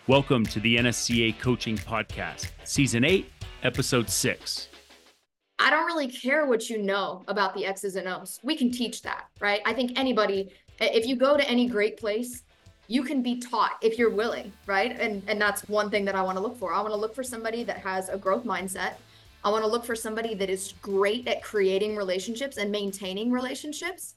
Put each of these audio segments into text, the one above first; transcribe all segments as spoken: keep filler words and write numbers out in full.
Welcome to the N S C A Coaching Podcast, Season eight, Episode six. I don't really care what you know about the X's and O's. We can teach that, right? I think anybody, if you go to any great place, you can be taught if you're willing, right? And and that's one thing that I want to look for. I want to look for somebody that has a growth mindset. I want to look for somebody that is great at creating relationships and maintaining relationships.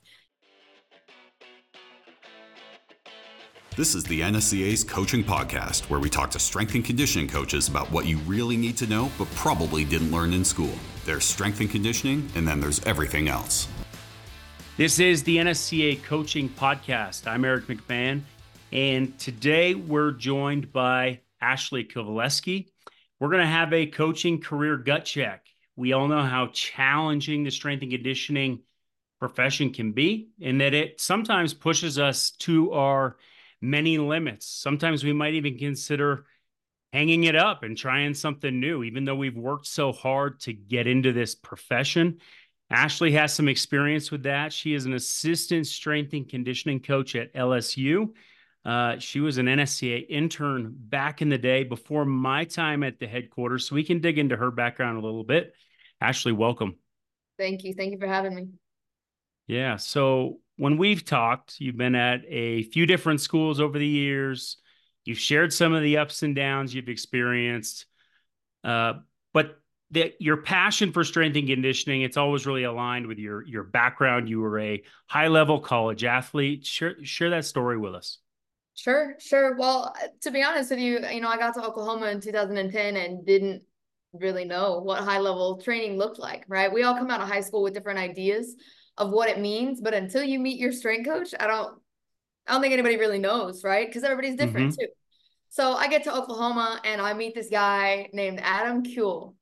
This is the N S C A's Coaching Podcast, where we talk to strength and conditioning coaches about what you really need to know, but probably didn't learn in school. There's strength and conditioning, and then there's everything else. This is the N S C A Coaching Podcast. I'm Eric McMahon, and today we're joined by Ashley Kovaleski. We're going to have a coaching career gut check. We all know how challenging the strength and conditioning profession can be, and that it sometimes pushes us to our many limits. Sometimes we might even consider hanging it up and trying something new, even though we've worked so hard to get into this profession. Ashley has some experience with that. She is an assistant strength and conditioning coach at L S U. Uh, she was an N S C A intern back in the day before my time at the headquarters, so we can dig into her background a little bit. Ashley, welcome. Thank you. Thank you for having me. Yeah. So when we've talked, you've been at a few different schools over the years. You've shared some of the ups and downs you've experienced. Uh, but the, your passion for strength and conditioning, it's always really aligned with your, your background. You were a high-level college athlete. Share, share that story with us. Sure, sure. Well, to be honest with you, you know, I got to Oklahoma in two thousand ten and didn't really know what high-level training looked like, right? We all come out of high school with different ideas of what it means, but until you meet your strength coach, I don't, I don't think anybody really knows, right? Because everybody's different mm-hmm. too. So I get to Oklahoma and I meet this guy named Adam Kuehl,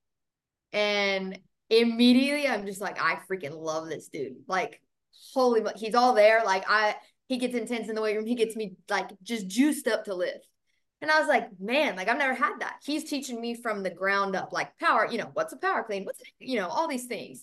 and immediately I'm just like, I freaking love this dude. Like, holy, he's all there. Like I, he gets intense in the weight room. He gets me like just juiced up to lift. And I was like, man, like I've never had that. He's teaching me from the ground up, like power, you know, what's a power clean? What's, you know, all these things.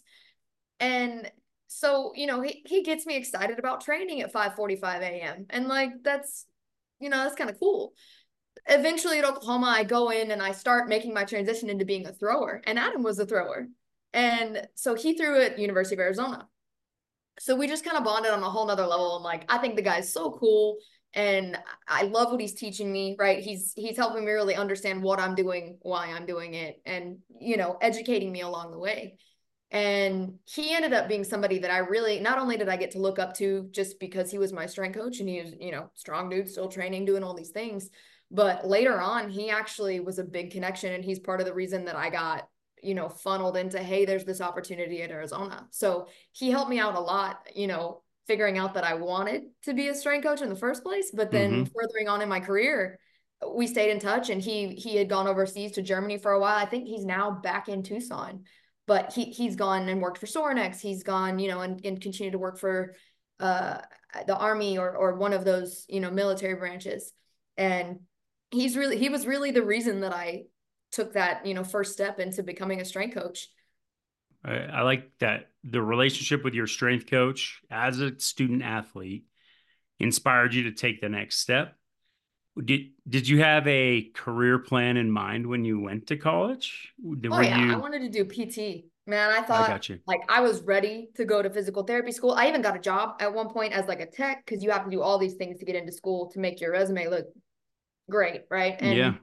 And so, you know, he, he gets me excited about training at five forty-five a.m. And like, that's, you know, that's kind of cool. Eventually at Oklahoma, I go in and I start making my transition into being a thrower. And Adam was a thrower. And so he threw at University of Arizona. So we just kind of bonded on a whole nother level. I'm like, I think the guy's so cool. And I love what he's teaching me, right? He's, he's helping me really understand what I'm doing, why I'm doing it, and, you know, educating me along the way. And he ended up being somebody that I really, not only did I get to look up to just because he was my strength coach and he was, you know, strong dude, still training, doing all these things, but later on, he actually was a big connection, and he's part of the reason that I got, you know, funneled into, hey, there's this opportunity at Arizona. So he helped me out a lot, you know, figuring out that I wanted to be a strength coach in the first place, but then mm-hmm. furthering on in my career, we stayed in touch, and he, he had gone overseas to Germany for a while. I think he's now back in Tucson. But he, he's gone and worked for Sorinex. He's gone, you know, and, and continued to work for uh, the Army or or one of those, you know, military branches. And he's really, he was really the reason that I took that, you know, first step into becoming a strength coach. I, I like that the relationship with your strength coach as a student athlete inspired you to take the next step. Did did you have a career plan in mind when you went to college? Were oh yeah, you... I wanted to do P T. Man, I thought I got you. like I was ready to go to physical therapy school. I even got a job at one point as like a tech, because you have to do all these things to get into school to make your resume look great, right? And yeah,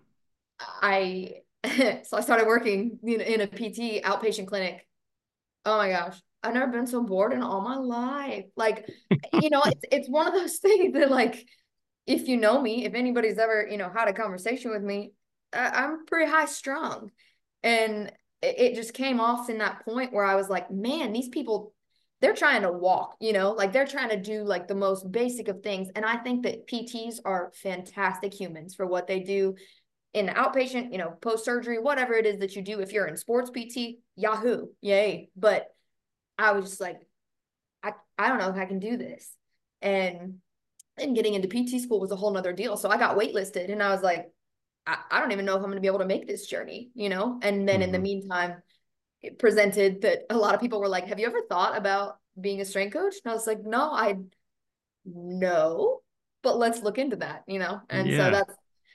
I so I started working in, in a P T outpatient clinic. Oh my gosh, I've never been so bored in all my life. Like, you know, it's it's one of those things that like, if you know me, if anybody's ever, you know, had a conversation with me, I'm pretty high strung. And it just came off in that point where I was like, man, these people, they're trying to walk, you know, like they're trying to do like the most basic of things. And I think that P Ts are fantastic humans for what they do in the outpatient, you know, post-surgery, whatever it is that you do. If you're in sports P T, yahoo, yay. But I was just like, I, I don't know if I can do this. And And getting into P T school was a whole nother deal. So I got waitlisted, and I was like, I, I don't even know if I'm going to be able to make this journey, you know? And then mm-hmm. in the meantime, it presented that a lot of people were like, have you ever thought about being a strength coach? And I was like, no, I, no, but let's look into that, you know? And yeah. so that's,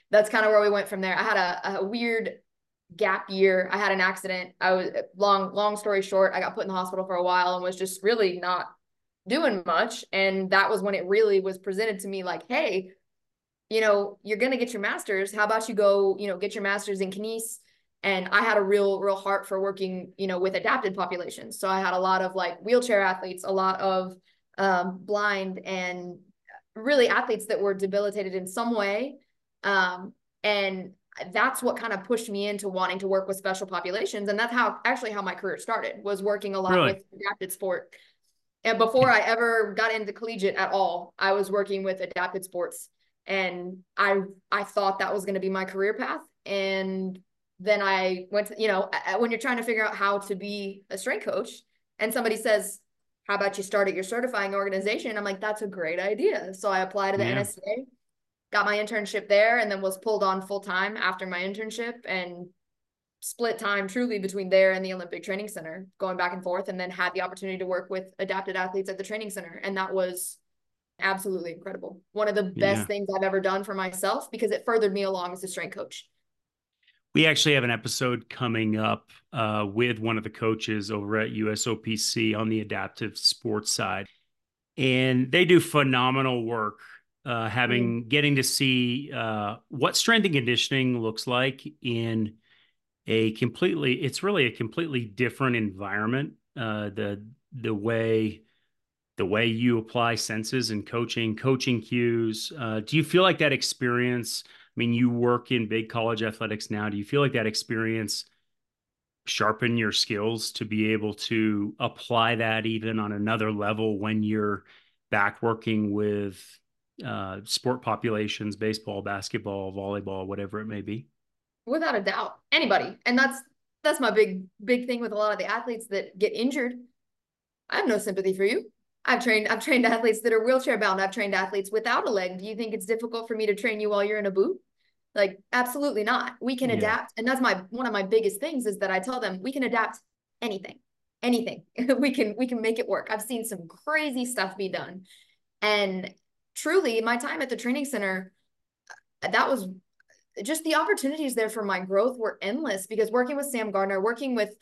that's kind of where we went from there. I had a, a weird gap year. I had an accident. I was long, long story short, I got put in the hospital for a while and was just really not doing much. And that was when it really was presented to me like, hey, you know, you're going to get your master's. How about you go, you know, get your master's in kines? And I had a real, real heart for working, you know, with adapted populations. So I had a lot of like wheelchair athletes, a lot of um, blind and really athletes that were debilitated in some way. Um, and that's what kind of pushed me into wanting to work with special populations. And that's how actually how my career started, was working a lot Really? with adapted sport. And before I ever got into collegiate at all, I was working with adapted sports. And I I thought that was going to be my career path. And then I went to, you know, when you're trying to figure out how to be a strength coach and somebody says, how about you start at your certifying organization? I'm like, that's a great idea. So I applied to the Yeah. N S C A, got my internship there, and then was pulled on full time after my internship and split time truly between there and the Olympic Training Center, going back and forth, and then had the opportunity to work with adapted athletes at the training center. And that was absolutely incredible. One of the best Yeah. things I've ever done for myself, because it furthered me along as a strength coach. We actually have an episode coming up uh, with one of the coaches over at U S O P C on the adaptive sports side. And they do phenomenal work uh, having, mm-hmm. getting to see uh, what strength and conditioning looks like in a completely, it's really a completely different environment. Uh, the, the way, the way you apply senses and coaching, coaching cues. Uh, do you feel like that experience, I mean, you work in big college athletics now. Do you feel like that experience sharpen your skills to be able to apply that even on another level when you're back working with uh, sport populations, baseball, basketball, volleyball, whatever it may be? Without a doubt, anybody. And that's, that's my big, big thing with a lot of the athletes that get injured. I have no sympathy for you. I've trained, I've trained athletes that are wheelchair bound. I've trained athletes without a leg. Do you think it's difficult for me to train you while you're in a boot? Like, absolutely not. We can yeah. adapt. And that's my, one of my biggest things is that I tell them we can adapt anything, anything. we can, we can make it work. I've seen some crazy stuff be done. And truly my time at the training center, that was just the opportunities there for my growth were endless, because working with Sam Gardner, working with,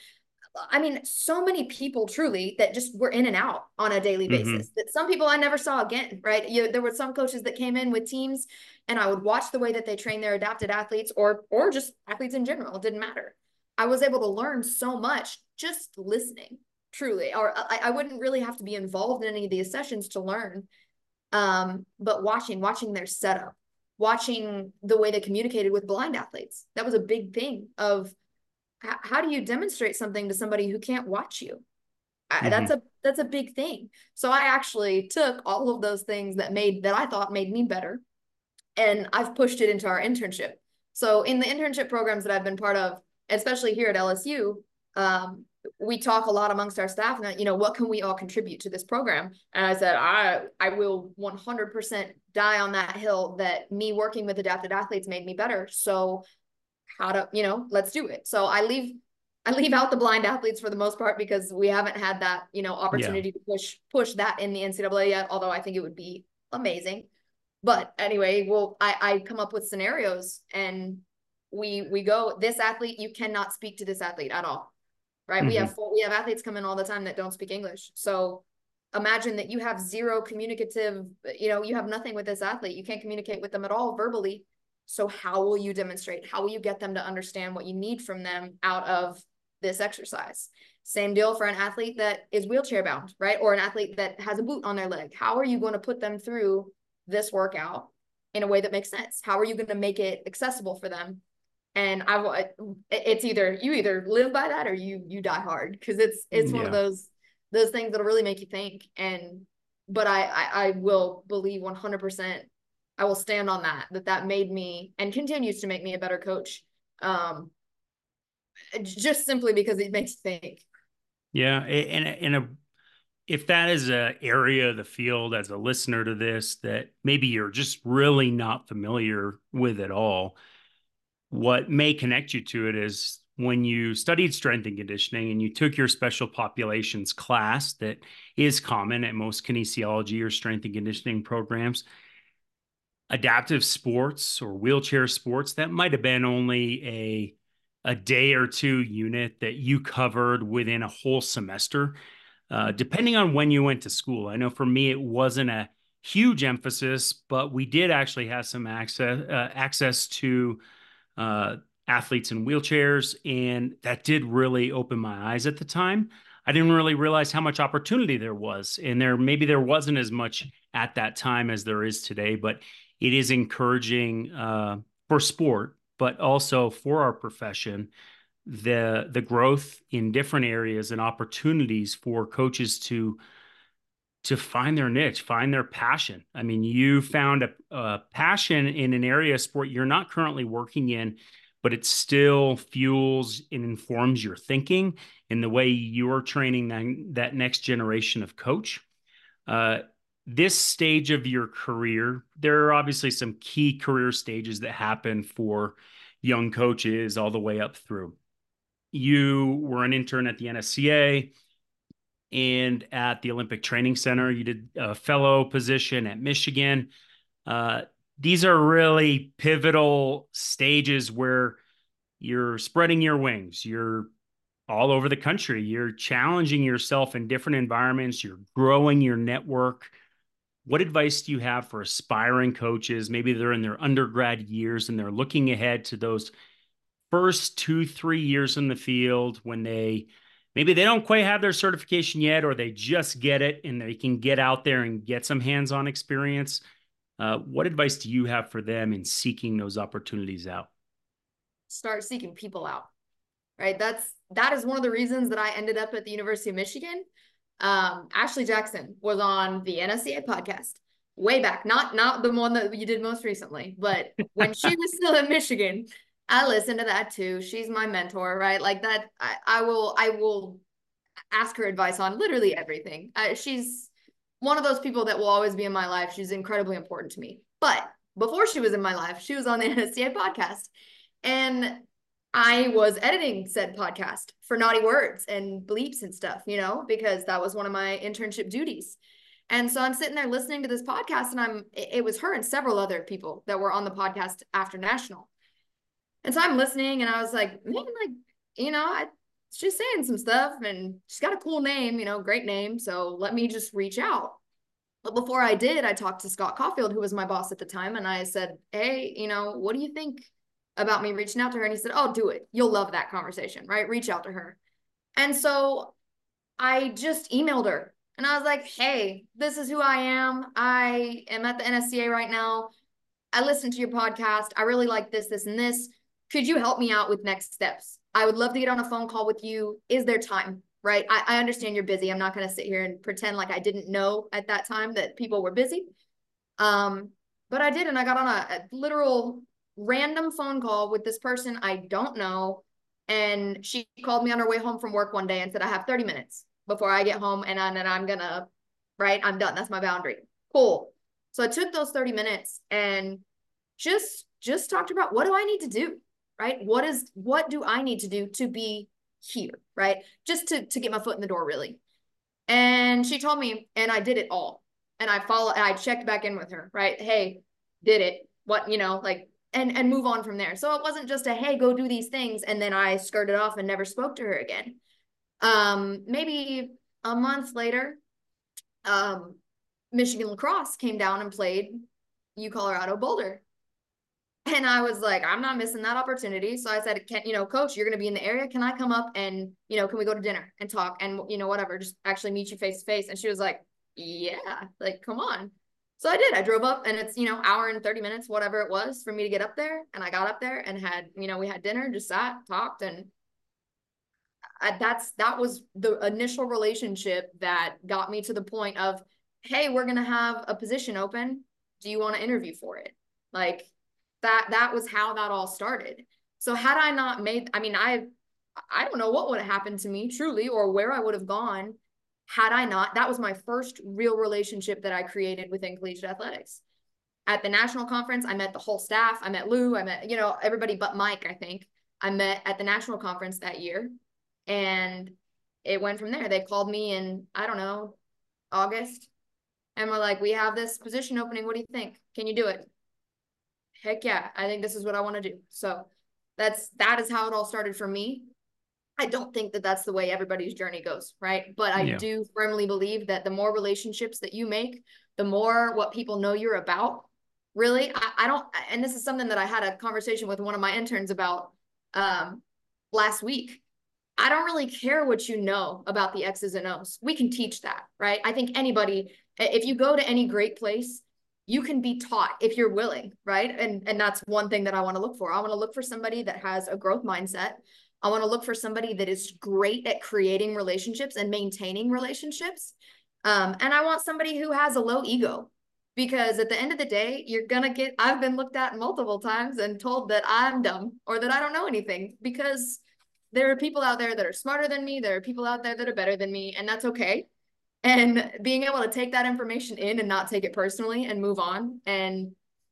I mean, so many people truly that just were in and out on a daily basis, mm-hmm. that some people I never saw again, right? You, there were some coaches that came in with teams and I would watch the way that they train their adapted athletes or, or just athletes in general. It didn't matter. I was able to learn so much just listening, truly, or I, I wouldn't really have to be involved in any of these sessions to learn. Um, but watching, watching their setup, watching the way they communicated with blind athletes. That was a big thing of, how do you demonstrate something to somebody who can't watch you? Mm-hmm. I, that's a that's a big thing. So I actually took all of those things that made that I thought made me better, and I've pushed it into our internship. So in the internship programs that I've been part of, especially here at L S U, um, we talk a lot amongst our staff, and you know, what can we all contribute to this program? And I said, I I will one hundred percent die on that hill that me working with adapted athletes made me better. So how to, you know, let's do it. So I leave, I leave out the blind athletes for the most part, because we haven't had that, you know, opportunity yeah. to push, push that in the N C double A yet. Although I think it would be amazing. But anyway, well, I, I come up with scenarios and we, we go, this athlete, you cannot speak to this athlete at all. Right. Mm-hmm. We have, we have athletes come in all the time that don't speak English. So imagine that you have zero communicative, you know, you have nothing with this athlete. You can't communicate with them at all verbally. So how will you demonstrate? How will you get them to understand what you need from them out of this exercise? Same deal for an athlete that is wheelchair bound, right? Or an athlete that has a boot on their leg. How are you going to put them through this workout in a way that makes sense? How are you going to make it accessible for them? And I, it's either you either live by that or you you die hard, because it's it's yeah. one of those those things that'll really make you think. And but I I, I will believe one hundred percent. I will stand on that, that that made me and continues to make me a better coach. Um, just simply because it makes you think. Yeah. And, and a, if that is an area of the field as a listener to this, that maybe you're just really not familiar with at all, what may connect you to it is when you studied strength and conditioning and you took your special populations class that is common at most kinesiology or strength and conditioning programs, adaptive sports or wheelchair sports, that might have been only a a day or two unit that you covered within a whole semester, uh, depending on when you went to school. I know for me, it wasn't a huge emphasis, but we did actually have some access uh, access to uh, athletes in wheelchairs, and that did really open my eyes at the time. I didn't really realize how much opportunity there was, and there maybe there wasn't as much at that time as there is today, but it is encouraging uh, for sport, but also for our profession, the the growth in different areas and opportunities for coaches to to find their niche, find their passion. I mean, you found a, a passion in an area of sport you're not currently working in, but it still fuels and informs your thinking in the way you're training that, that next generation of coach. Uh, this stage of your career, there are obviously some key career stages that happen for young coaches all the way up through. You were an intern at the N S C A and at the Olympic Training Center. You did a fellow position at Michigan. Uh, these are really pivotal stages where you're spreading your wings. You're all over the country. You're challenging yourself in different environments. You're growing your network. What advice do you have for aspiring coaches? Maybe they're in their undergrad years and they're looking ahead to those first two, three years in the field when they maybe they don't quite have their certification yet, or they just get it and they can get out there and get some hands-on experience. Uh, what advice do you have for them in seeking those opportunities out? Start seeking people out, right? That's, that is one of the reasons that I ended up at the University of Michigan. Um, Ashley Jackson was on the N S C A podcast way back, not, not the one that you did most recently, but when she was still in Michigan, I listened to that too. She's my mentor, right? Like that, I, I will, I will ask her advice on literally everything. I, she's one of those people that will always be in my life. She's incredibly important to me. But before she was in my life, she was on the N S C A podcast. And I was editing said podcast for naughty words and bleeps and stuff, you know, because that was one of my internship duties. And so I'm sitting there listening to this podcast, and I'm, it was her and several other people that were on the podcast after National. And so I'm listening, and I was like, man, like, you know, I, she's saying some stuff, and she's got a cool name, you know, great name. So let me just reach out. But before I did, I talked to Scott Caulfield, who was my boss at the time. And I said, hey, you know, what do you think about me reaching out to her? And he said, oh, do it. You'll love that conversation, right? Reach out to her. And so I just emailed her, and I was like, hey, this is who I am. I am at the N S C A right now. I listened to your podcast. I really like this, this, and this. Could you help me out with next steps? I would love to get on a phone call with you. Is there time? Right? I, I understand you're busy. I'm not going to sit here and pretend like I didn't know at that time that people were busy. Um, but I did. And I got on a, a literal random phone call with this person I don't know. And she called me on her way home from work one day and said, I have thirty minutes before I get home. And, I, and I'm going to, right? I'm done. That's my boundary. Cool. So I took those thirty minutes and just, just talked about, what do I need to do? Right? What is, what do I need to do to be here? Right? Just to, to get my foot in the door, really. And she told me, and I did it all. And I followed, and I checked back in with her, right? Hey, did it? What, you know, like, and, and move on from there. So it wasn't just a, hey, go do these things. And then I skirted off and never spoke to her again. Um, maybe a month later, um, Michigan lacrosse came down and played U Colorado Boulder. And I was like, I'm not missing that opportunity. So I said, can, you know, coach, you're going to be in the area. Can I come up and, you know, can we go to dinner and talk and, you know, whatever, just actually meet you face to face. And she was like, yeah, like, come on. So I did. I drove up, and it's, you know, hour and thirty minutes, whatever it was for me to get up there. And I got up there and had, you know, we had dinner, just sat, talked. And I, that's, that was the initial relationship that got me to the point of, hey, we're going to have a position open. Do you want to interview for it? Like, that that was how that all started. So had I not made, I mean, I I don't know what would have happened to me truly, or where I would have gone had I not. That was my first real relationship that I created within collegiate athletics. At the national conference, I met the whole staff. I met Lou. I met, you know, everybody but Mike, I think. I met at the national conference that year, and it went from there. They called me in, I don't know, August, and we're like, we have this position opening. What do you think? Can you do it? heck yeah, I think this is what I want to do. So that's, that is how it all started for me. I don't think that that's the way everybody's journey goes, right? But I Yeah. do firmly believe that the more relationships that you make, the more what people know you're about. Really, I, I don't, and this is something that I had a conversation with one of my interns about um, last week. I don't really care what you know about the X's and O's. We can teach that, right? I think anybody, if you go to any great place, you can be taught if you're willing, right? And and that's one thing that I want to look for. I want to look for somebody that has a growth mindset. I want to look for somebody that is great at creating relationships and maintaining relationships. Um, and I want somebody who has a low ego, because at the end of the day, you're going to get, I've been looked at multiple times and told that I'm dumb or that I don't know anything, because there are people out there that are smarter than me. There are people out there that are better than me, and that's okay. And being able to take that information in and not take it personally and move on and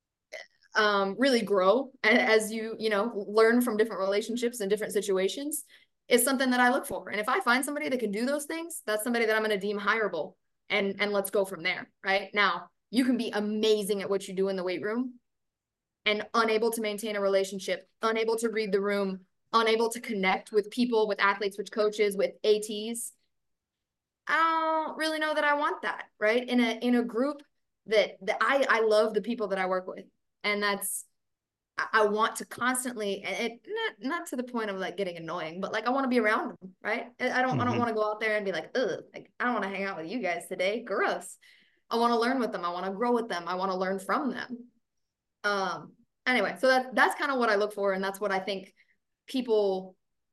um, really grow as you, you know, learn from different relationships and different situations is something that I look for. And if I find somebody that can do those things, that's somebody that I'm going to deem hireable, and, and let's go from there. Right now, you can be amazing at what you do in the weight room and unable to maintain a relationship, unable to read the room, unable to connect with people, with athletes, with coaches, with A Ts. I don't really know that I want that, right? In a in a group that that I I love the people that I work with, and that's I, I want to constantly, and it not not to the point of like getting annoying, but like I want to be around them, right? I I don't Mm-hmm. I don't want to go out there and be like, ugh, like I don't want to hang out with you guys today, gross. I want to learn with them. I want to grow with them. I want to learn from them. Um. Anyway, so that that's kind of what I look for, and that's what I think people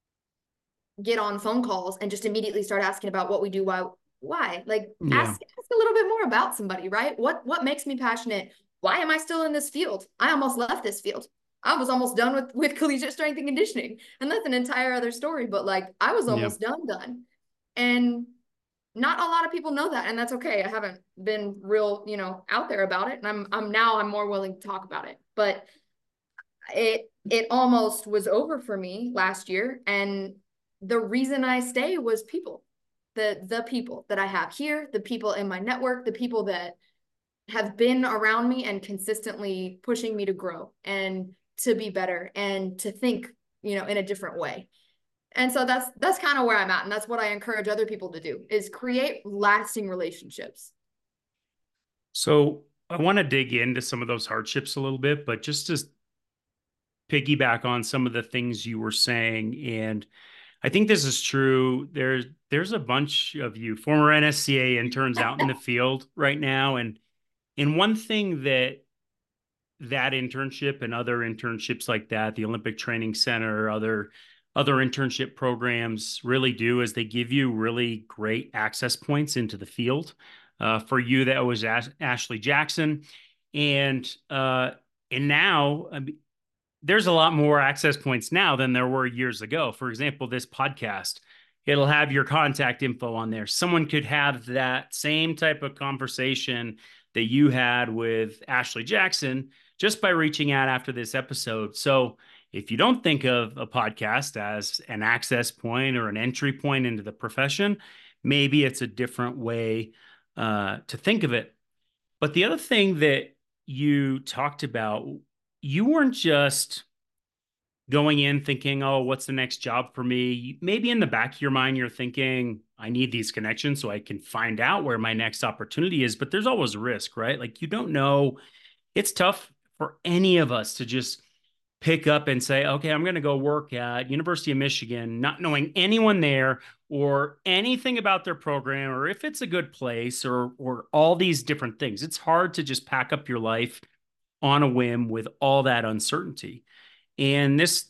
get on phone calls and just immediately start asking about what we do, why, why, like Yeah. ask, ask a little bit more about somebody, right? What, what makes me passionate? Why am I still in this field? I almost left this field. I was almost done with, with collegiate strength and conditioning. And that's an entire other story, but like, I was almost yeah. done, done. And not a lot of people know that. And that's okay. I haven't been real, you know, out there about it. And I'm, I'm now I'm more willing to talk about it, but it, it almost was over for me last year. And the reason I stay was people, the the people that I have here, the people in my network, the people that have been around me and consistently pushing me to grow and to be better and to think, you know, in a different way. And so that's that's kind of where I'm at, and that's what I encourage other people to do, is create lasting relationships. So I want to dig into some of those hardships a little bit, but just to piggyback on some of the things you were saying, and I think this is true. There's there's a bunch of you former N S C A interns out in the field right now, and and one thing that that internship and other internships like that, the Olympic Training Center, other other internship programs really do is they give you really great access points into the field. Uh, for you, that was Ash- Ashley Jackson, and uh, and now. I mean, there's a lot more access points now than there were years ago. For example, this podcast, it'll have your contact info on there. Someone could have that same type of conversation that you had with Ashley Jackson just by reaching out after this episode. So if you don't think of a podcast as an access point or an entry point into the profession, maybe it's a different way uh, to think of it. But the other thing that you talked about, you weren't just going in thinking, oh, what's the next job for me? Maybe in the back of your mind, you're thinking, I need these connections so I can find out where my next opportunity is. But there's always a risk, right? Like you don't know. It's tough for any of us to just pick up and say, okay, I'm going to go work at University of Michigan, not knowing anyone there or anything about their program or if it's a good place or or all these different things. It's hard to just pack up your life on a whim with all that uncertainty. And this,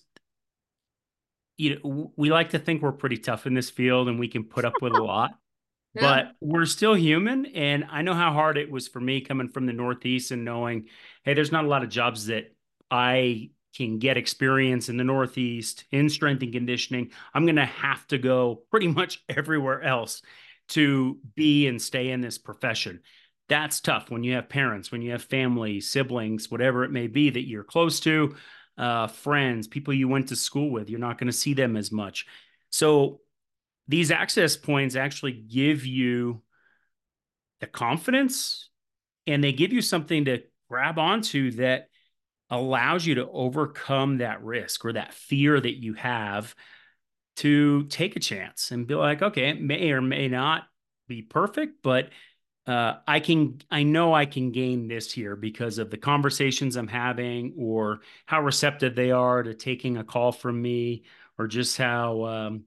you know, we like to think we're pretty tough in this field and we can put up with a lot, yeah. But we're still human. And I know how hard it was for me coming from the Northeast and knowing, hey, there's not a lot of jobs that I can get experience in the Northeast in strength and conditioning. I'm going to have to go pretty much everywhere else to be and stay in this profession. That's tough when you have parents, when you have family, siblings, whatever it may be that you're close to, uh, friends, people you went to school with. You're not going to see them as much. So these access points actually give you the confidence and they give you something to grab onto that allows you to overcome that risk or that fear that you have to take a chance and be like, okay, it may or may not be perfect, but uh, I can, I know I can gain this here because of the conversations I'm having or how receptive they are to taking a call from me, or just how, um,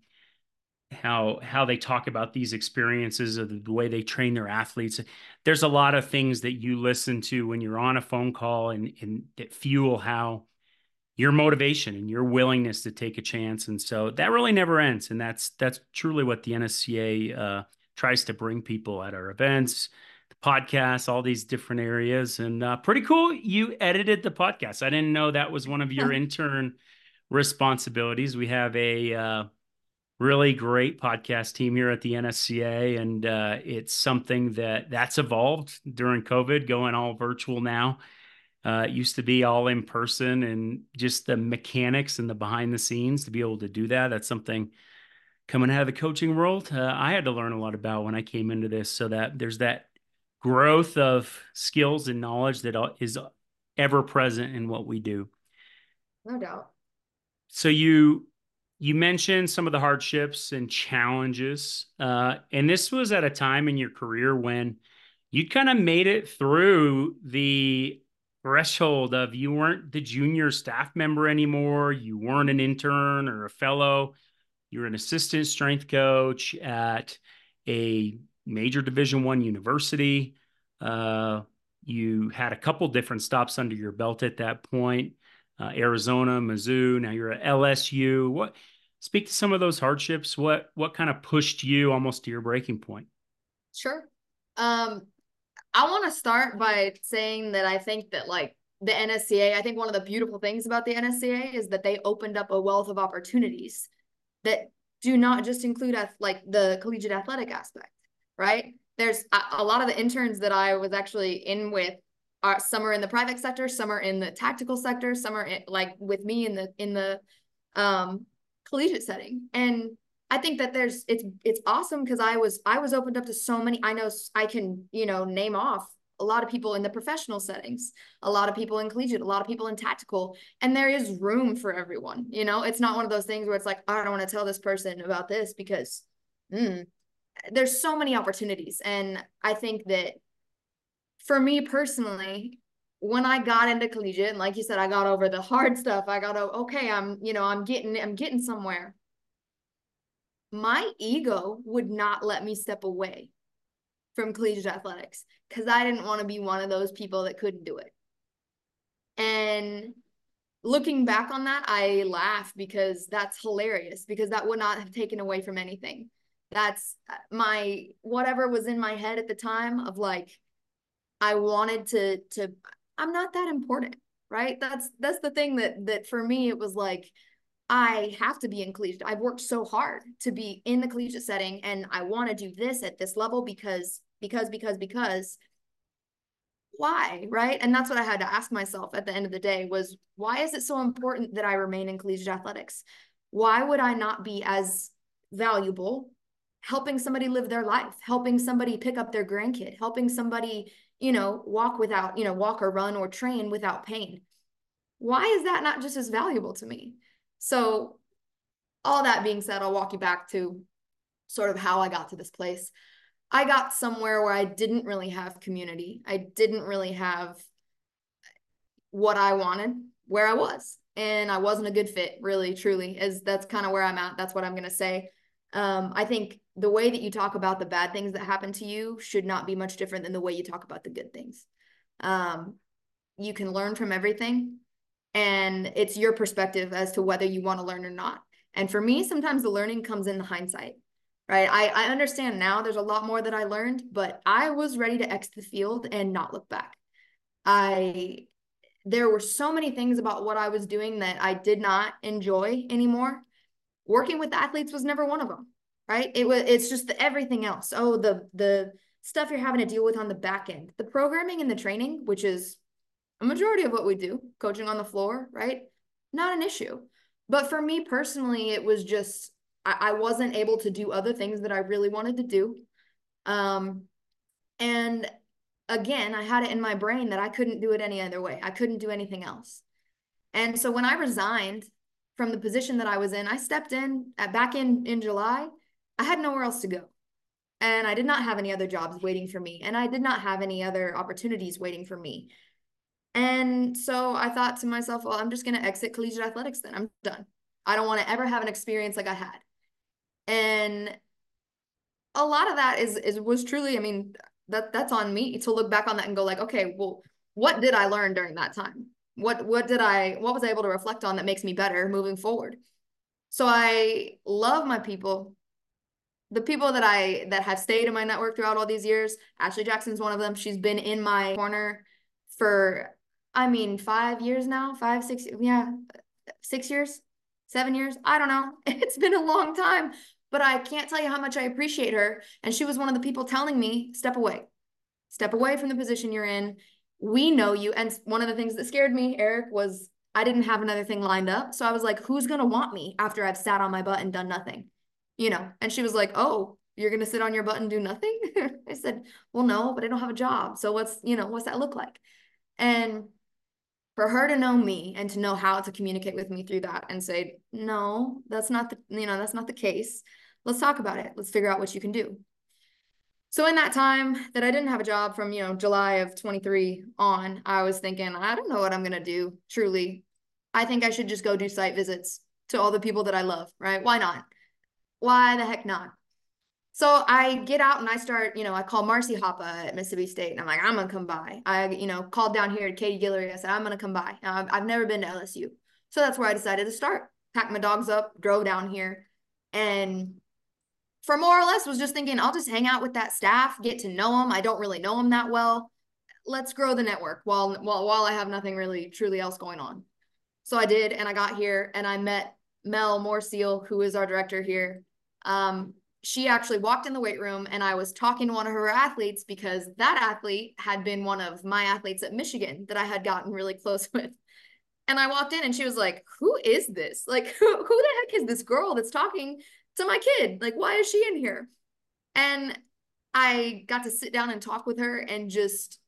how, how they talk about these experiences, or the, the way they train their athletes. There's a lot of things that you listen to when you're on a phone call, and, and that fuel how your motivation and your willingness to take a chance. And so that really never ends. And that's, that's truly what the N S C A uh, tries to bring people at our events, the podcast, all these different areas. And uh, pretty cool. You edited the podcast. I didn't know that was one of your intern responsibilities. We have a uh, really great podcast team here at the N S C A. And uh, it's something that that's evolved during COVID, going all virtual now. Uh, it used to be all in person, and just the mechanics and the behind the scenes to be able to do that. That's something coming out of the coaching world, uh, I had to learn a lot about when I came into this, so that there's that growth of skills and knowledge that is ever present in what we do. No doubt. So you, you mentioned some of the hardships and challenges, uh, and this was at a time in your career when you kind of made it through the threshold of, you weren't the junior staff member anymore. You weren't an intern or a fellow. You were an assistant strength coach at a major Division One university. Uh, you had a couple different stops under your belt at that point. Uh, Arizona, Mizzou. Now you're at L S U. What? Speak to some of those hardships. What what kind of pushed you almost to your breaking point? Sure. Um, I want to start by saying that I think that, like, the N S C A, I think one of the beautiful things about the N S C A is that they opened up a wealth of opportunities that do not just include like the collegiate athletic aspect, right? There's a, a lot of the interns that I was actually in with are, some are in the private sector, some are in the tactical sector, some are in, like with me in the in the um, collegiate setting. And I think that there's it's it's awesome because I was I was opened up to so many. I know I can, you know, name off a lot of people in the professional settings, a lot of people in collegiate, a lot of people in tactical, and there is room for everyone. You know, it's not one of those things where it's like, I don't want to tell this person about this because mm, there's so many opportunities. And I think that for me personally, when I got into collegiate, and like you said, I got over the hard stuff. I got, okay, I'm, you know, I'm getting, I'm getting somewhere. My ego would not let me step away from collegiate athletics because I didn't want to be one of those people that couldn't do it. And looking back on that, I laugh because that's hilarious, because that would not have taken away from anything. That's my, whatever was in my head at the time of like, I wanted to, to, I'm not that important, right? That's, that's the thing that, that for me, it was like, I have to be in collegiate. I've worked so hard to be in the collegiate setting, and I want to do this at this level because, because, because, because why, right? And that's what I had to ask myself at the end of the day was, why is it so important that I remain in collegiate athletics? Why would I not be as valuable helping somebody live their life, helping somebody pick up their grandkid, helping somebody, you know, walk without, you know, walk or run or train without pain? Why is that not just as valuable to me? So all that being said, I'll walk you back to sort of how I got to this place. I got somewhere where I didn't really have community. I didn't really have what I wanted where I was. And I wasn't a good fit, really, truly, as that's kind of where I'm at. That's what I'm going to say. Um, I think the way that you talk about the bad things that happen to you should not be much different than the way you talk about the good things. Um, you can learn from everything, and it's your perspective as to whether you want to learn or not. And for me, sometimes the learning comes in the hindsight, right? I, I understand now there's a lot more that I learned, but I was ready to exit the field and not look back. I, there were so many things about what I was doing that I did not enjoy anymore. Working with athletes was never one of them, right? It was, it's just the everything else. Oh, the, the stuff you're having to deal with on the back end, the programming and the training, which is a majority of what we do, coaching on the floor, right? Not an issue. But for me personally, it was just, I, I wasn't able to do other things that I really wanted to do. Um, and again, I had it in my brain that I couldn't do it any other way. I couldn't do anything else. And so when I resigned from the position that I was in, I stepped in at, back in, in July. I had nowhere else to go. And I did not have any other jobs waiting for me. And I did not have any other opportunities waiting for me. And so I thought to myself, well, I'm just going to exit collegiate athletics then. I'm done. I don't want to ever have an experience like I had. And a lot of that is, is was truly, I mean, that that's on me to look back on that and go like, okay, well, what did I learn during that time? What, what did I, what was I able to reflect on that makes me better moving forward? So I love my people. The people that I, that have stayed in my network throughout all these years, Ashley Jackson's one of them. She's been in my corner for, I mean, five years now, five, six, yeah, six years, seven years. I don't know. It's been a long time, but I can't tell you how much I appreciate her. And she was one of the people telling me, step away, step away from the position you're in. We know you. And one of the things that scared me, Eric, was I didn't have another thing lined up. So I was like, who's going to want me after I've sat on my butt and done nothing? You know? And she was like, oh, you're going to sit on your butt and do nothing? I said, well, no, but I don't have a job. So what's, you know, what's that look like? And for her to know me and to know how to communicate with me through that and say, no, that's not the, you know, that's not the case. Let's talk about it. Let's figure out what you can do. So in that time that I didn't have a job from, you know, July of twenty-three on, I was thinking, I don't know what I'm going to do. Truly. I think I should just go do site visits to all the people that I love, right? Why not? Why the heck not? So I get out and I start, you know, I call Marcy Hoppa at Mississippi State and I'm like, I'm going to come by. I, you know, called down here to Katie Guillory. I said, I'm going to come by. I've, I've never been to L S U. So that's where I decided to start. Packed my dogs up, drove down here. And for more or less was just thinking, I'll just hang out with that staff, get to know them. I don't really know them that well. Let's grow the network while, while, while I have nothing really truly else going on. So I did. And I got here and I met Mel Morseal, who is our director here. Um, She actually walked in the weight room and I was talking to one of her athletes because that athlete had been one of my athletes at Michigan that I had gotten really close with. And I walked in and she was like, who is this? Like, who, who the heck is this girl that's talking to my kid? Like, why is she in here? And I got to sit down and talk with her and just,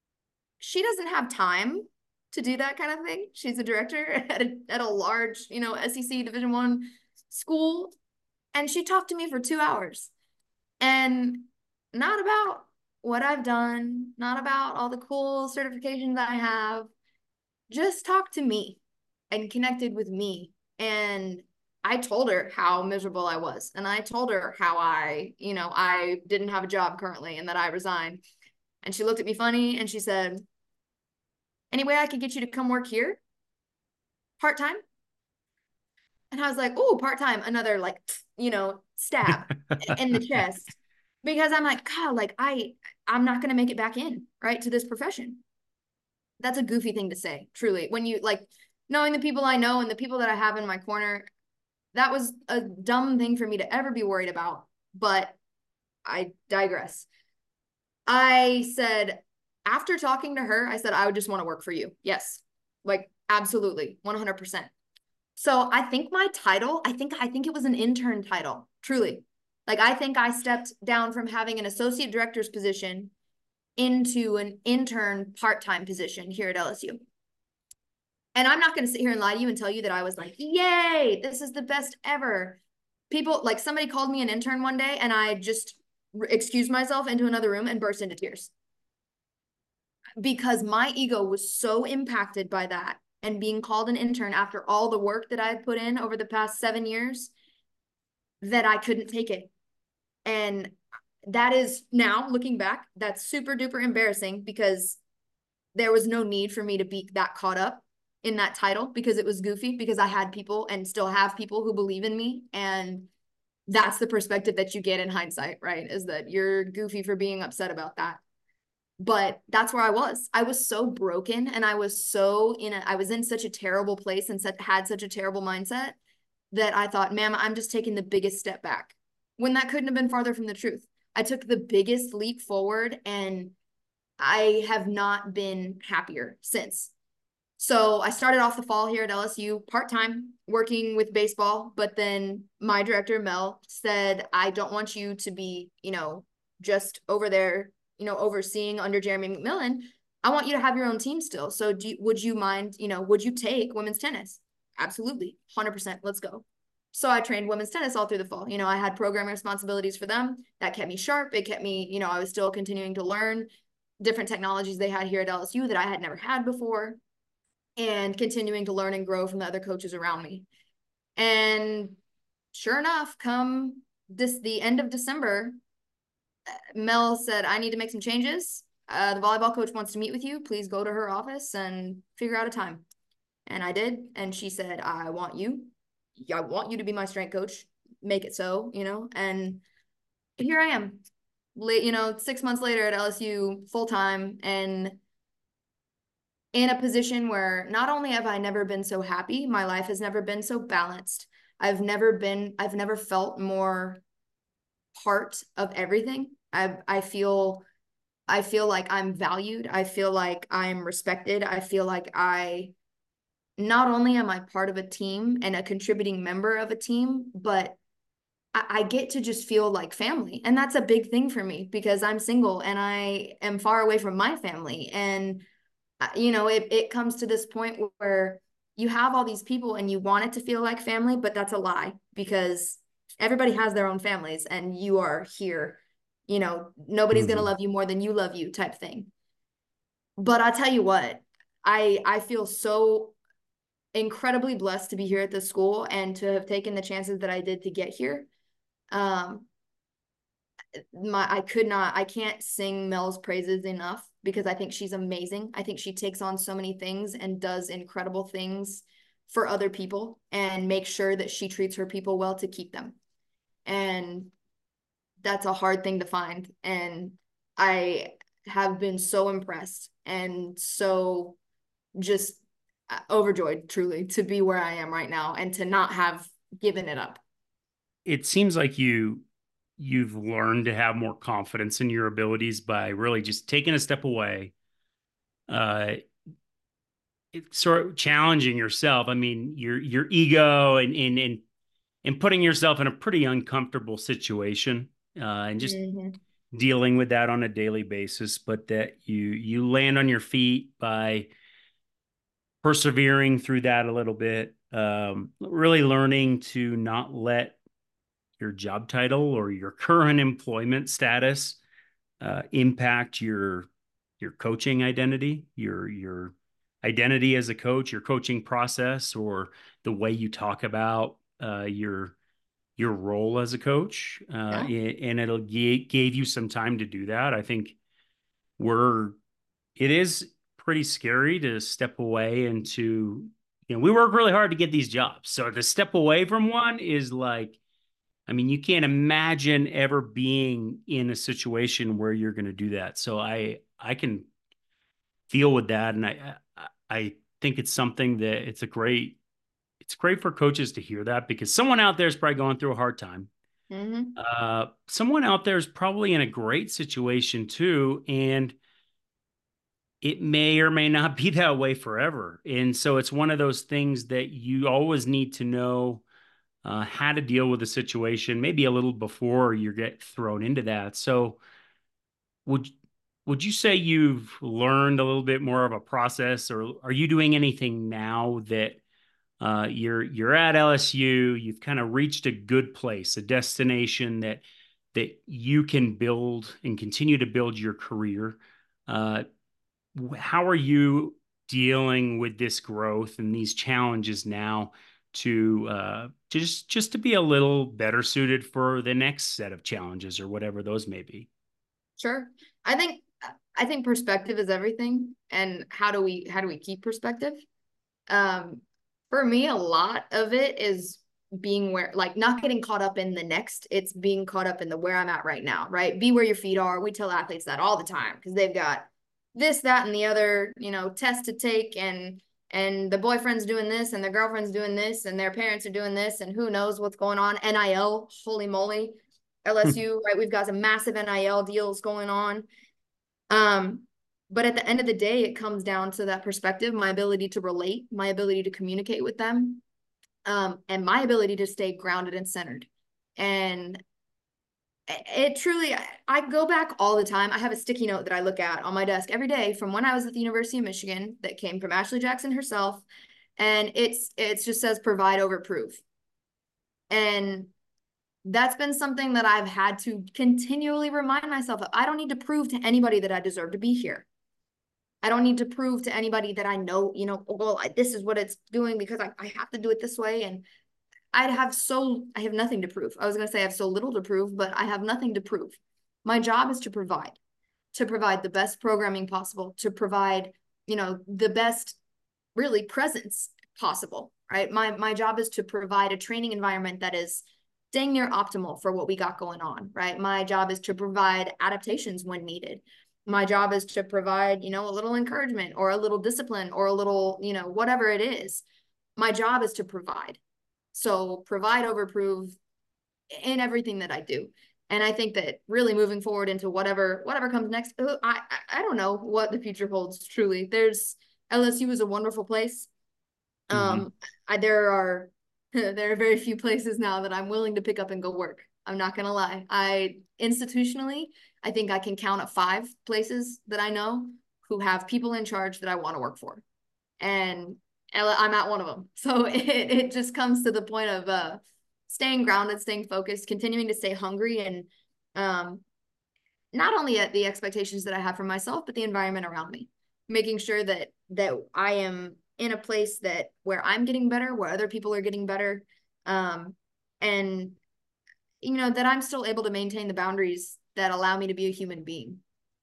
she doesn't have time to do that kind of thing. She's a director at a, at a large, you know, S E C Division One school. And she talked to me for two hours and not about what I've done, not about all the cool certifications that I have, just talked to me and connected with me. And I told her how miserable I was. And I told her how I, you know, I didn't have a job currently and that I resigned. And she looked at me funny and she said, any way I could get you to come work here part-time? And I was like, oh, part-time, another like, you know, stab in the chest. Because I'm like, God, like I, I'm not going to make it back in, right, to this profession. That's a goofy thing to say, truly. When you like knowing the people I know and the people that I have in my corner, that was a dumb thing for me to ever be worried about. But I digress. I said, after talking to her, I said, I would just want to work for you. Yes, like absolutely, one hundred percent. So I think my title, I think, I think it was an intern title, truly. Like, I think I stepped down from having an associate director's position into an intern part-time position here at L S U. And I'm not going to sit here and lie to you and tell you that I was like, yay, this is the best ever. People, like somebody called me an intern one day and I just excused myself into another room and burst into tears. Because my ego was so impacted by that. And being called an intern after all the work that I had put in over the past seven years, that I couldn't take it. And that is now looking back, that's super duper embarrassing because there was no need for me to be that caught up in that title because it was goofy, because I had people and still have people who believe in me. And that's the perspective that you get in hindsight, right? Is that you're goofy for being upset about that. But that's where I was. I was so broken and I was so in a, I was in such a terrible place and set, had such a terrible mindset that I thought, ma'am, I'm just taking the biggest step back, when that couldn't have been farther from the truth. I took the biggest leap forward and I have not been happier since. So I started off the fall here at L S U part-time working with baseball, but then my director, Mel, said, I don't want you to be, you know, just over there, you know, overseeing under Jeremy McMillan. I want you to have your own team still. So do you, would you mind, you know, would you take women's tennis? Absolutely. one hundred percent. Let's go. So I trained women's tennis all through the fall. You know, I had programming responsibilities for them. That kept me sharp. It kept me, you know, I was still continuing to learn different technologies they had here at L S U that I had never had before, and continuing to learn and grow from the other coaches around me. And sure enough, come this the end of December, Mel said, I need to make some changes. Uh, the volleyball coach wants to meet with you. Please go to her office and figure out a time. And I did. And she said, I want you. I want you to be my strength coach. Make it so, you know. And here I am, late, you know, six months later at L S U full time, and in a position where not only have I never been so happy, my life has never been so balanced. I've never been, I've never felt more part of everything. I I feel, I feel like I'm valued. I feel like I'm respected. I feel like I, not only am I part of a team and a contributing member of a team, but I, I get to just feel like family. And that's a big thing for me because I'm single and I am far away from my family. And, you know, it, it comes to this point where you have all these people and you want it to feel like family, but that's a lie because everybody has their own families and you are here. You know, nobody's mm-hmm. going to love you more than you love you type thing. But I'll tell you what, I I feel so incredibly blessed to be here at this school and to have taken the chances that I did to get here. Um, my I could not, I can't sing Mel's praises enough because I think she's amazing. I think she takes on so many things and does incredible things for other people and makes sure that she treats her people well to keep them. And that's a hard thing to find. And I have been so impressed and so just overjoyed truly to be where I am right now and to not have given it up. It seems like you you've learned to have more confidence in your abilities by really just taking a step away, uh it's sort of challenging yourself. I mean, your your ego and and and, and putting yourself in a pretty uncomfortable situation, uh and just mm-hmm. dealing with that on a daily basis, but that you you land on your feet by persevering through that a little bit, um, really learning to not let your job title or your current employment status uh, impact your your coaching identity, your your identity as a coach, your coaching process, or the way you talk about uh, your your role as a coach. Uh, yeah. And it'll g- gave you some time to do that. I think we're it is pretty scary to step away into, you know, we work really hard to get these jobs. So to step away from one is like, I mean, you can't imagine ever being in a situation where you're going to do that. So I, I can feel with that. And I, I think it's something that it's a great, it's great for coaches to hear that because someone out there is probably going through a hard time. Mm-hmm. Uh, someone out there is probably in a great situation too. And it may or may not be that way forever. And so it's one of those things that you always need to know uh, how to deal with the situation, maybe a little before you get thrown into that. So would, would you say you've learned a little bit more of a process, or are you doing anything now that uh, you're, you're at L S U, you've kind of reached a good place, a destination that, that you can build and continue to build your career? Uh, How are you dealing with this growth and these challenges now to uh, to just just to be a little better suited for the next set of challenges or whatever those may be? Sure. I think I think perspective is everything. And how do we how do we keep perspective? Um, for me, a lot of it is being where, like, not getting caught up in the next, it's being caught up in the where I'm at right now, right? Be where your feet are. We tell athletes that all the time because they've got this, that, and the other, you know, test to take, and and the boyfriend's doing this and the girlfriend's doing this and their parents are doing this and who knows what's going on. N I L, holy moly, L S U, right? We've got some massive N I L deals going on. Um, but at the end of the day, it comes down to that perspective, my ability to relate, my ability to communicate with them, um, and my ability to stay grounded and centered. And it truly, I go back all the time. I have a sticky note that I look at on my desk every day from when I was at the University of Michigan that came from Ashley Jackson herself. And it's, it just says provide over prove. And that's been something that I've had to continually remind myself of. I don't need to prove to anybody that I deserve to be here. I don't need to prove to anybody that I know, you know, well, I, this is what it's doing because I, I have to do it this way. And I'd have so, I have nothing to prove. I was going to say I have so little to prove, but I have nothing to prove. My job is to provide, to provide the best programming possible, to provide, you know, the best really presence possible, right? My, my job is to provide a training environment that is dang near optimal for what we got going on, right? My job is to provide adaptations when needed. My job is to provide, you know, a little encouragement or a little discipline or a little, you know, whatever it is. My job is to provide. So provide over prove in everything that I do. And I think that really moving forward into whatever, whatever comes next, I, I don't know what the future holds truly. There's L S U is a wonderful place. Um, mm-hmm. I, there are, there are very few places now that I'm willing to pick up and go work. I'm not going to lie. I institutionally, I think I can count at five places that I know who have people in charge that I want to work for. And I'm at one of them. So it, it just comes to the point of uh, staying grounded, staying focused, continuing to stay hungry, and um, not only at the expectations that I have for myself, but the environment around me, making sure that that I am in a place that where I'm getting better, where other people are getting better, um, and you know that I'm still able to maintain the boundaries that allow me to be a human being.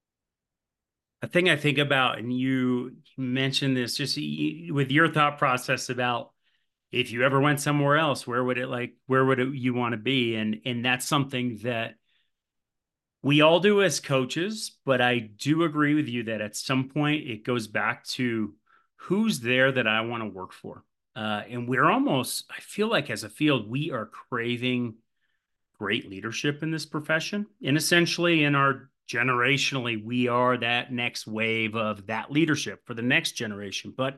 A thing I think about, and you mentioned this just with your thought process about if you ever went somewhere else, where would it like, where would it, you want to be? And, and that's something that we all do as coaches, but I do agree with you that at some point it goes back to who's there that I want to work for. Uh, and we're almost, I feel like as a field, we are craving great leadership in this profession. And essentially in our generationally, we are that next wave of that leadership for the next generation. But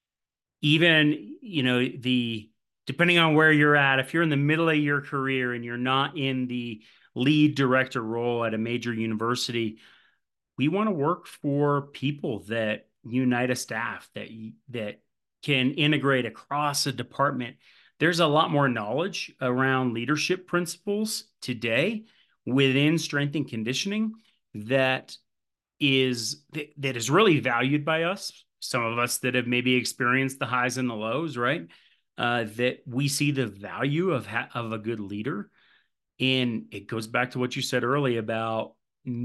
even, you know, the, depending on where you're at, if you're in the middle of your career and you're not in the lead director role at a major university, we want to work for people that unite a staff that, that can integrate across a department. There's a lot more knowledge around leadership principles today within strength and conditioning that is that is really valued by us. Some of us that have maybe experienced the highs and the lows, right? Uh, that we see the value of ha- of a good leader, and it goes back to what you said earlier about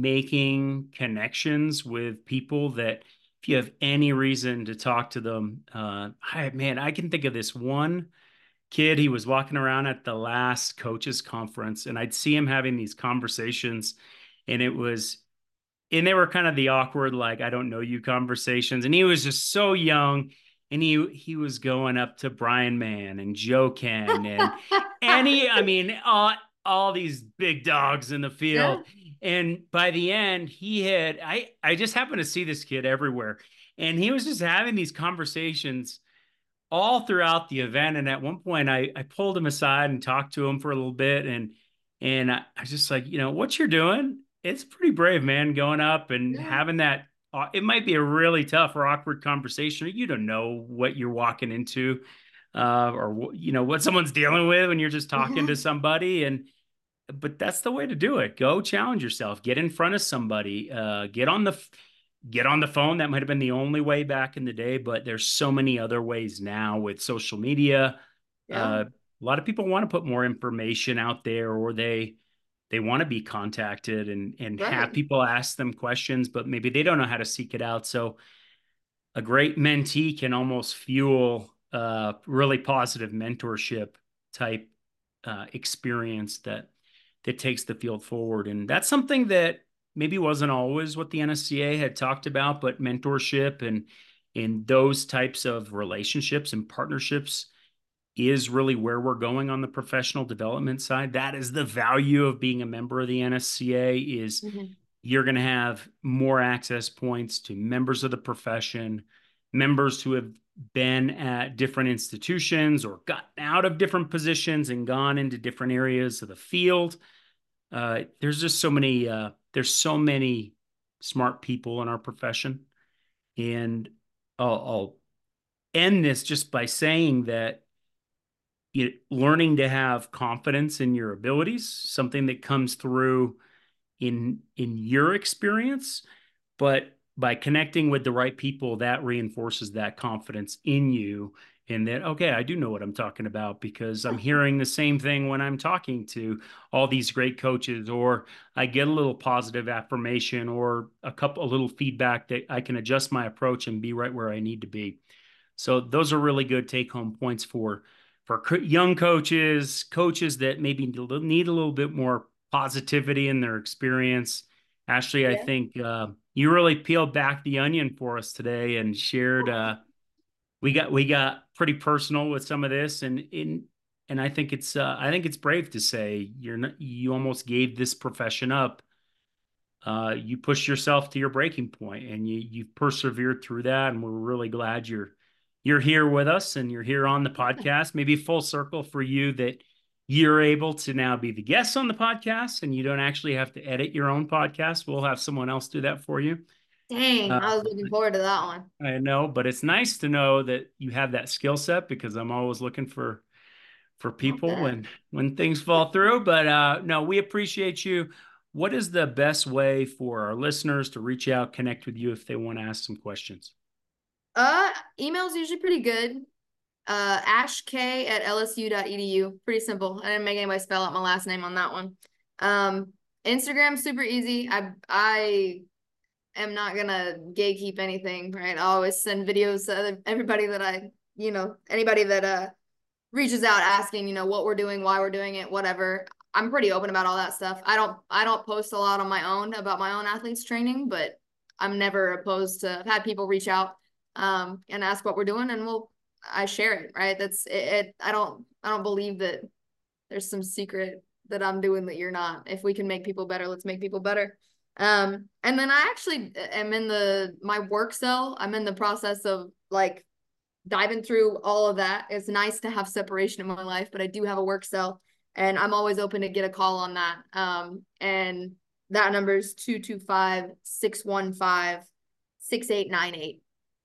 making connections with people that, if you have any reason to talk to them, uh, I, man, I can think of this one kid. He was walking around at the last coaches conference, and I'd see him having these conversations, and it was, and they were kind of the awkward, like, I don't know you conversations. And he was just so young, and he, he was going up to Brian Mann and Joe Ken and, and he, I mean, all, all these big dogs in the field. Yeah. And by the end he had, I, I just happened to see this kid everywhere, and he was just having these conversations all throughout the event. And at one point I, I pulled him aside and talked to him for a little bit. And, and I, I was just like, you know, what you're doing, it's pretty brave, man, going up and yeah. having that. Uh, it might be a really tough or awkward conversation. You don't know what you're walking into uh, or, you know, what someone's dealing with when you're just talking to somebody. And, but that's the way to do it. Go challenge yourself, get in front of somebody, uh, get on the, get on the phone. That might've been the only way back in the day, but there's so many other ways now with social media. Yeah. Uh, a lot of people want to put more information out there, or they, they want to be contacted and, and right. have people ask them questions, but maybe they don't know how to seek it out. So a great mentee can almost fuel uh really positive mentorship type uh, experience that, that takes the field forward. And that's something that maybe wasn't always what the N S C A had talked about, but mentorship and, and those types of relationships and partnerships is really where we're going on the professional development side. That is the value of being a member of the N S C A is mm-hmm. you're going to have more access points to members of the profession, members who have been at different institutions or gotten out of different positions and gone into different areas of the field. Uh, there's just so many, uh, there's so many smart people in our profession. And I'll, I'll end this just by saying that you, learning to have confidence in your abilities, something that comes through in in your experience, but by connecting with the right people, that reinforces that confidence in you. And that, okay, I do know what I'm talking about because I'm hearing the same thing when I'm talking to all these great coaches, or I get a little positive affirmation or a couple, a little feedback that I can adjust my approach and be right where I need to be. So those are really good take home points for, for young coaches, coaches that maybe need a little bit more positivity in their experience. Ashley, I Yeah. think uh, you really peeled back the onion for us today and shared. Uh, we got we got pretty personal with some of this, and in and I think it's uh, I think it's brave to say you're not, you almost gave this profession up. Uh, you pushed yourself to your breaking point, and you you've persevered through that, and we're really glad you're you're here with us and you're here on the podcast. Maybe full circle for you that you're able to now be the guest on the podcast and you don't actually have to edit your own podcast. We'll have someone else do that for you. Dang, Uh, I was looking forward to that one. I know, but it's nice to know that you have that skill set because I'm always looking for for people when when things fall through. But uh, no, we appreciate you. What is the best way for our listeners to reach out, connect with you if they want to ask some questions? Uh, email's usually pretty good. Uh, ashk at lsu.edu. Pretty simple. I didn't make anybody spell out my last name on that one. Um, Instagram, super easy. I I am not gonna gatekeep anything, right? I always send videos to everybody that I, you know, anybody that uh reaches out asking, you know, what we're doing, why we're doing it, whatever. I'm pretty open about all that stuff. I don't I don't post a lot on my own about my own athletes training, but I'm never opposed to. I've had people reach out um and ask what we're doing, and we'll I share it, right? That's it, it I don't I don't believe that there's some secret that I'm doing that you're not. If we can make people better, let's make people better. Um, and then I actually am in the my work cell. I'm in the process of like diving through all of that. It's nice to have separation in my life, but I do have a work cell, and I'm always open to get a call on that. Um, and that number is two two five, six one five, six eight nine eight.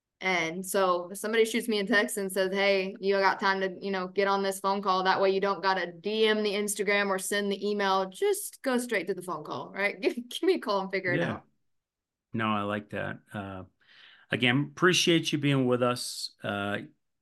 And so if somebody shoots me a text and says, hey, you got time to, you know, get on this phone call. That way you don't got to D M the Instagram or send the email. Just go straight to the phone call, right? Give, give me a call and figure Yeah. it out. No, I like that. Uh, again, appreciate you being with us. Uh,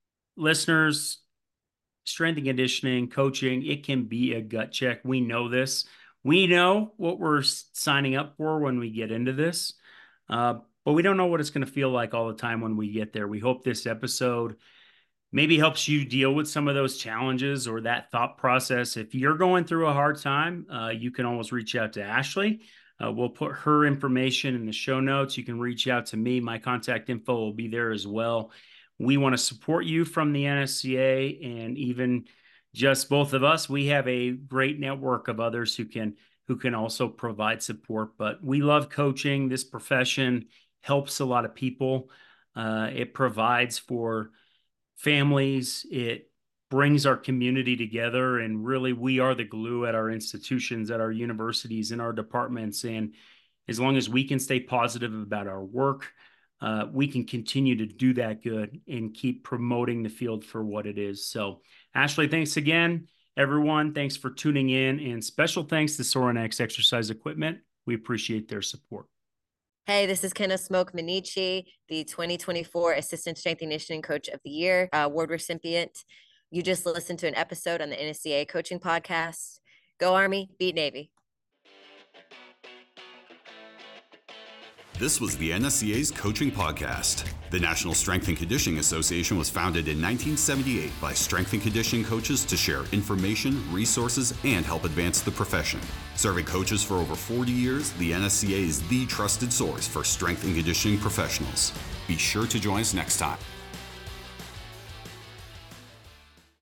listeners, strength and conditioning, coaching, it can be a gut check. We know this. We know what we're signing up for when we get into this. Uh, but we don't know what it's going to feel like all the time when we get there. We hope this episode maybe helps you deal with some of those challenges or that thought process. If you're going through a hard time, uh, you can always reach out to Ashley. Uh, we'll put her information in the show notes. You can reach out to me. My contact info will be there as well. We want to support you from the N S C A, and even just both of us, we have a great network of others who can who can also provide support. But we love coaching. This profession helps a lot of people. Uh, it provides for families. It brings our community together, and really we are the glue at our institutions, at our universities, in our departments. And as long as we can stay positive about our work, uh, we can continue to do that good and keep promoting the field for what it is. So Ashley, thanks again. Everyone, thanks for tuning in, and special thanks to Sorinex Exercise Equipment. We appreciate their support. Hey, this is Kenna Smoke Manici, the twenty twenty-four Assistant Strength and Conditioning Coach of the Year uh, award recipient. You just listened to an episode on the N S C A Coaching Podcast. Go Army, beat Navy. This was the N S C A's Coaching Podcast. The National Strength and Conditioning Association was founded in nineteen seventy-eight by strength and conditioning coaches to share information, resources, and help advance the profession. Serving coaches for over forty years, the N S C A is the trusted source for strength and conditioning professionals. Be sure to join us next time.